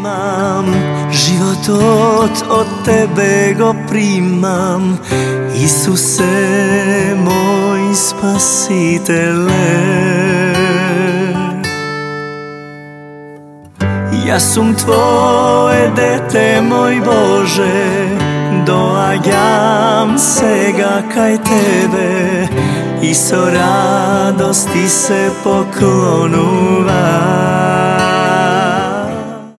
imam, život od tebe go primam, Isuse moj spasitele. Ja sum tvoje dete, moj Bože, doagjam sega kaj tebe i so radosti se poklonuvam.